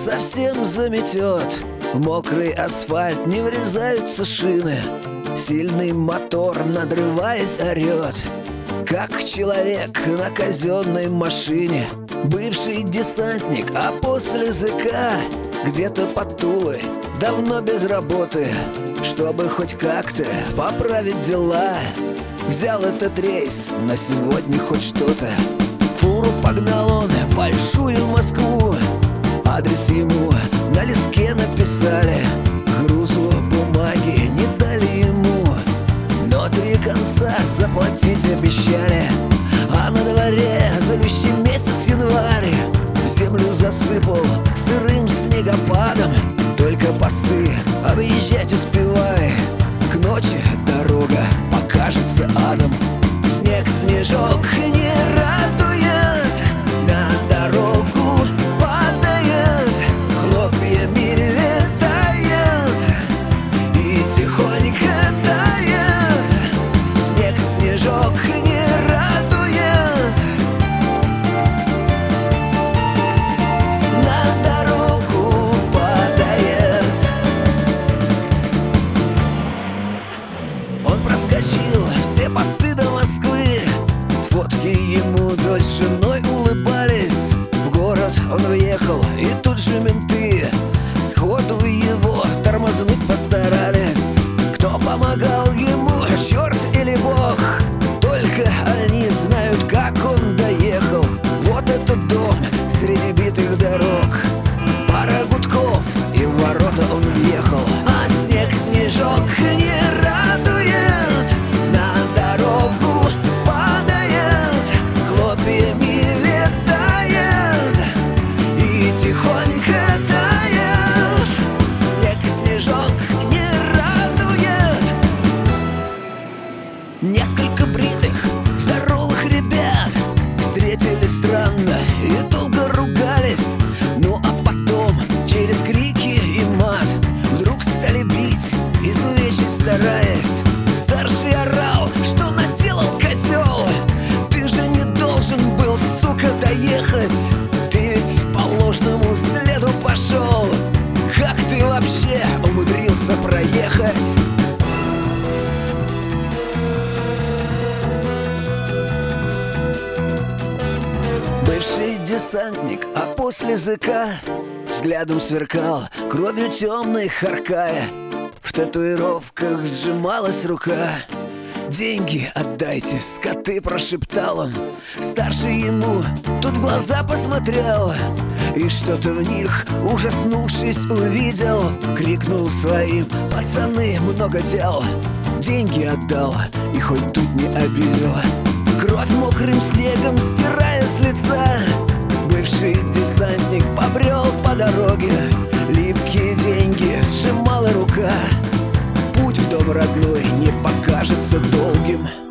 совсем заметет. В мокрый асфальт не врезаются шины. Сильный мотор, надрываясь, орет, как человек на казенной машине. Бывший десантник, а после ЗК где-то под Тулой, давно без работы. Чтобы хоть как-то поправить дела, взял этот рейс, на сегодня хоть что-то. Фуру погнал он в большую Москву. Адрес ему на листке написали. Грузу бумаги не дали ему, но 3 конца заплатить обещали. А на дворе злющий месяц январь. Землю засыпал сырым снегопадом. Только посты объезжать успевай. К ночи дорога покажется адом. Снег, снежок не радует, на дорогу падает, хлопьями летает и тихонько тает. Снег, снежок не радует, на дорогу падает. Он проскочил все посты до Москвы. С фотки ему дочь с женой улыбались. В город он въехал, и тут же менты сходу его тормознуть постарались. Кто помогал ему, черт или бог, только они знают, как он доехал. Вот этот дом среди битых дорог. Пара гудков, и в ворота он въехал. А снег, снежок не радует, на дорогу падает, хлопьями летает и тихонько тает. Снег, снежок не радует. Несколько бритых, здоровых ребят встретились странно и долго ругались. Ну а потом через крики и мат вдруг стали бить, изувечить стараясь. Старший орал, что наделал козел. Ты же не должен был, сука, доехать. Ты ведь по ложному следу пошел. Как ты вообще умудрился проехать? Бывший десантник, а после ЗК взглядом сверкал, кровью темной харкая. В татуировках сжималась рука. «Деньги отдайте, скоты!» — прошептал он. Старший ему тут в глаза посмотрел и что-то в них, ужаснувшись, увидел. Крикнул своим: «Пацаны, много дел!» Деньги отдал и хоть тут не обидел. Кровь мокрым снегом стирая с лица, бывший десантник побрел по дороге. Липкие деньги сжимала рука. Путь в дом родной не покажется долгим.